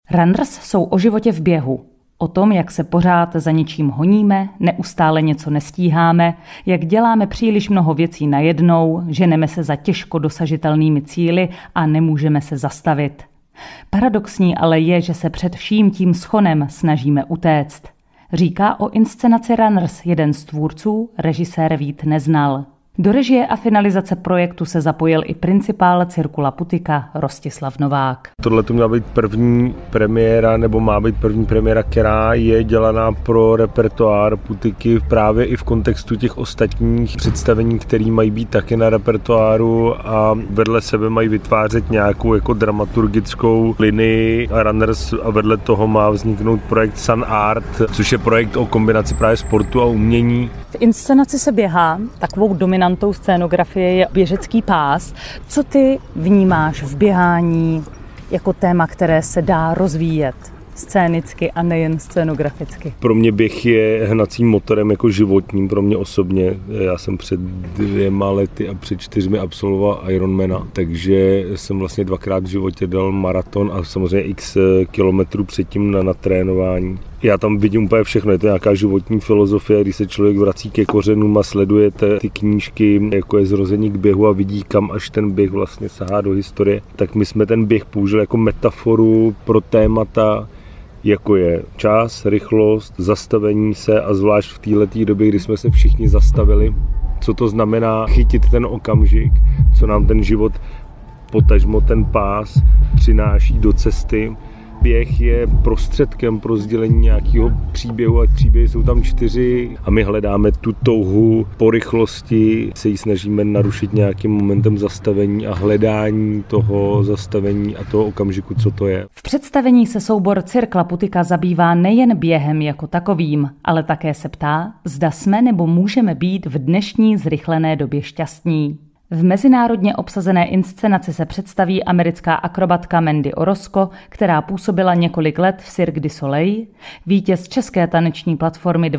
Runners jsou o životě v běhu. O tom, jak se pořád za něčím honíme, neustále něco nestíháme, jak děláme příliš mnoho věcí najednou, ženeme se za těžko dosažitelnými cíli a nemůžeme se zastavit. Paradoxní ale je, že se před vším tím schonem snažíme utéct. Říká o inscenaci Runners jeden z tvůrců, režisér Vít Neznal. Do režie a finalizace projektu se zapojil i principál Cirkula Putika Rostislav Novák. Tohle to měla být první premiéra, nebo má být první premiéra, která je dělaná pro repertoár Putiky právě i v kontextu těch ostatních představení, které mají být taky na repertoáru a vedle sebe mají vytvářet nějakou jako dramaturgickou linii a Runners a vedle toho má vzniknout projekt Sun Art, což je projekt o kombinaci právě sportu a umění. V inscenaci se běhá, takovou dominantou scénografie je běžecký pás. Co ty vnímáš v běhání jako téma, které se dá rozvíjet scénicky a nejen scénograficky? Pro mě běh je hnacím motorem jako životním, pro mě osobně. Já jsem před 2 lety a před 4 absolvoval Ironmana, takže jsem vlastně 2krát v životě dal maraton a samozřejmě x kilometrů předtím na trénování. Já tam vidím úplně všechno, je to nějaká životní filozofie, když se člověk vrací ke kořenům a sleduje ty knížky, jako je Zrození k běhu a vidí, kam až ten běh vlastně sahá do historie, tak my jsme ten běh použili jako metaforu pro témata, jako je čas, rychlost, zastavení se a zvlášť v této době, kdy jsme se všichni zastavili, co to znamená chytit ten okamžik, co nám ten život, potažmo ten pás přináší do cesty. Běh je prostředkem pro sdělení nějakého příběhu a příběhy jsou tam 4 a my hledáme tu touhu po rychlosti, se ji snažíme narušit nějakým momentem zastavení a hledání toho zastavení a toho okamžiku, co to je. V představení se soubor Cirkla Putika zabývá nejen během jako takovým, ale také se ptá, zda jsme nebo můžeme být v dnešní zrychlené době šťastní. V mezinárodně obsazené inscenaci se představí americká akrobatka Mandy Orozco, která působila několik let v Cirque du Soleil, vítěz české taneční platformy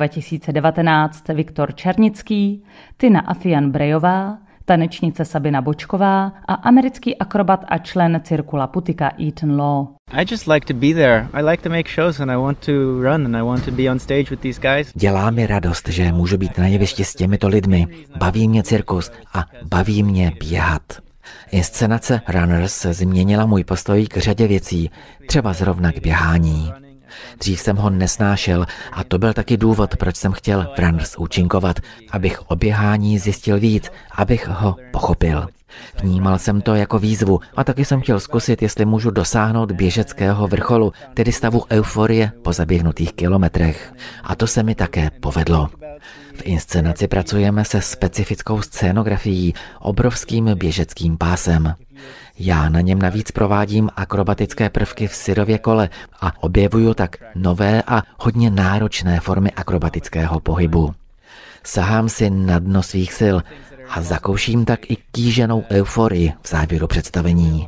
2019 Viktor Černický, Tina Afian Brejová, tanečnice Sabina Bočková a americký akrobat a člen Cirkula Putika Ethan Law. I just like to be there. I like to make shows and I want to run and I want to be on stage with these guys. Dělá mi radost, že můžu být na jevišti s těmito lidmi. Baví mě cirkus a baví mě běhat. Inscenace Runners změnila můj postoj k řadě věcí, třeba zrovna k běhání. Dřív jsem ho nesnášel a to byl taky důvod, proč jsem chtěl v Runners účinkovat, abych o běhání zjistil víc, abych ho pochopil. Vnímal jsem to jako výzvu a taky jsem chtěl zkusit, jestli můžu dosáhnout běžeckého vrcholu, tedy stavu euforie po zaběhnutých kilometrech. A to se mi také povedlo. V inscenaci pracujeme se specifickou scénografií, obrovským běžeckým pásem. Já na něm navíc provádím akrobatické prvky v syrově kole a objevuju tak nové a hodně náročné formy akrobatického pohybu. Sahám si na dno svých sil a zakouším tak i kýženou euforii v závěru představení.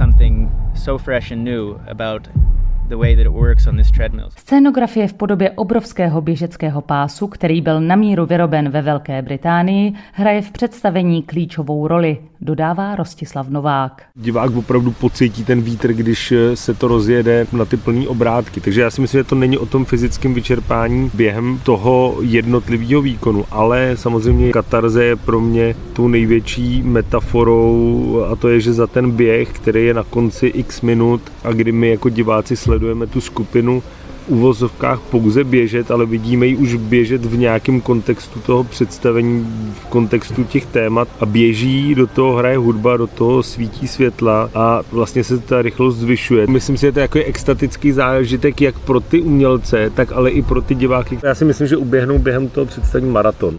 Scénografie v podobě obrovského běžeckého pásu, který byl na míru vyroben ve Velké Británii, hraje v představení klíčovou roli, dodává Rostislav Novák. Divák opravdu pocítí ten vítr, když se to rozjede na ty plný obrátky. Takže já si myslím, že to není o tom fyzickém vyčerpání během toho jednotlivého výkonu, ale samozřejmě katarze je pro mě tou největší metaforou a to je, že za ten běh, který je na konci x minut a kdy my jako diváci sledujeme tu skupinu v uvozovkách pouze běžet, ale vidíme ji už běžet v nějakém kontextu toho představení, v kontextu těch témat a běží, do toho hraje hudba, do toho svítí světla a vlastně se ta rychlost zvyšuje. Myslím si, že to je jako extatický zážitek jak pro ty umělce, tak ale i pro ty diváky. Já si myslím, že uběhnou během toho představení maraton.